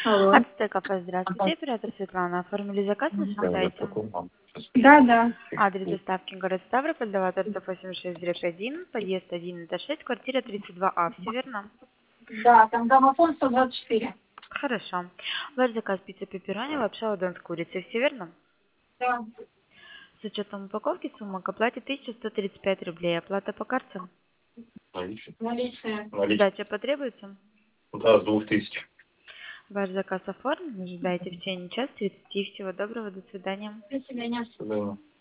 Алло. Ацтек кафе, здравствуйте. Оператор Светлана. Оформили заказ на нашем сайте. Да. Адрес доставки город Ставрополь, дома торцев 86-1, подъезд 1, этаж 6, квартира 32А. Все верно? Да, там домофон 124. Хорошо. Ваш заказ пицца пепперони, лапша удон с курицей. Все верно? Да. С учетом упаковки сумма к оплате 1135 рублей. Оплата по карте. Наличные. Сдача потребуется? Да, с 2000. Ваш заказ оформлен. Ожидайте в течение часа 30. Всего доброго. До свидания. До свидания. Да.